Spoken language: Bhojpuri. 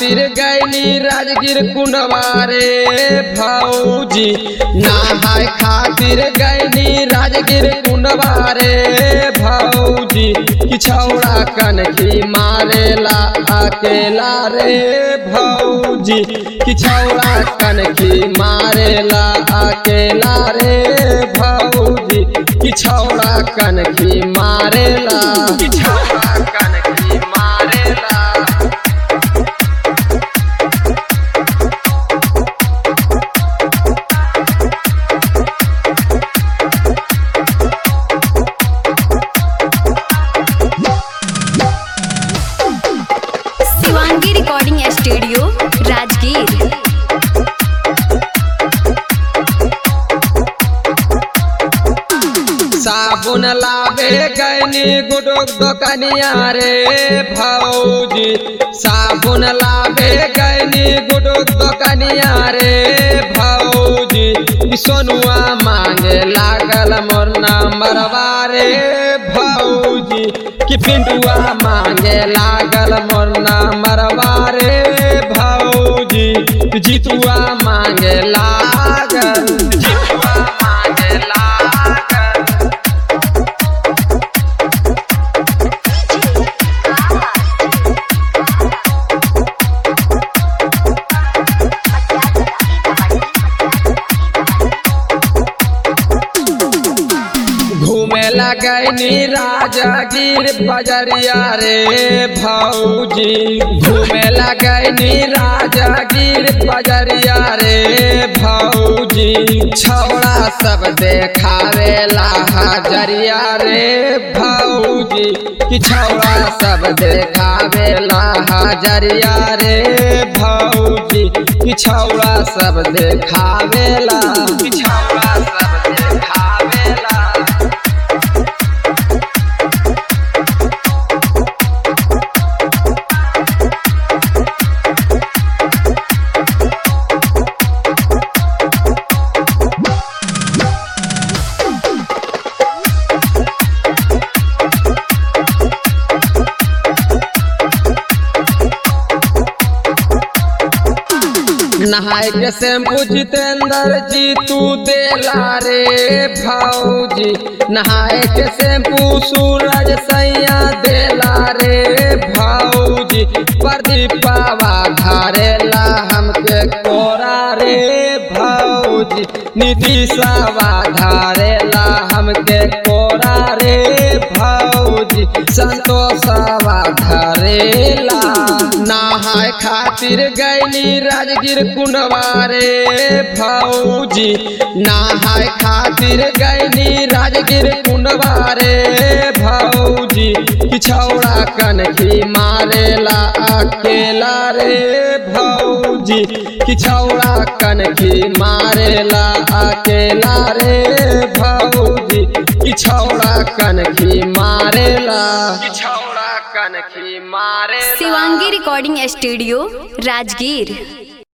खातिर गैनी राजगीर कुंडवारे भौजी, नहाय खातिर गैनी राजगीर कुंडवारे भौजी, कि छौड़ा कनखी मारेला अकेला रे भौजी, कि छौड़ा कनखी मारेला अकेला रे भौजी, कि छौड़ा कनखी मारेला, कि छौड़ा कनखी मारेला। Shivangi recording studio Rajgir. साबुन लावे गैनी गुडुक दुकनिया रे भौजी, साबुन लावे गैनी गुडुक दुकनिया रे भौजी, सोनुआ मांगे लागल मोर नंबरवा रे भौजी, कि पिंटुआ मांगे लागल मोर नंबरवा रे भौजी, जीतुआ मांगे लागल, जीतुआ मांगे लागल। घूमे लगैनी राजगीर बजरिया रे भौजी, घूमे लगैनी राजगीर बजरिया रे भौजी, छौड़ा सब देखावेला हजरिया रे भौजी, कि छौड़ा सब देखावेला हजरिया रे भौजी, कि छौड़ा सब देखावेला, कि छौड़ा सब देखावेला। नहाय के शैम्पू जितेंद्र जी तू देला रे भौजी, नहाय के शैम्पू सूरज सैया देला रे भौजी, प्रदीपवा धारेला हमके कोरा रे भौजी, नीतीशवा धारेला हमके कोरा रे भौजी, संतोषवा धारेला। नहाय खातिर गैनी राजगीर कुंडवारे भौजी, नहाय खातिर गैनी राजगीर कुंडवारे भौजी, कि छौड़ा कनखी मारेला अकेला रे भौजी, कि छौड़ा कनखी मारेला अकेला रे भौजी, कि छौड़ा कनखी मारेला, कि छौड़ा कनखी मारेला। Shivangi recording studio Rajgir.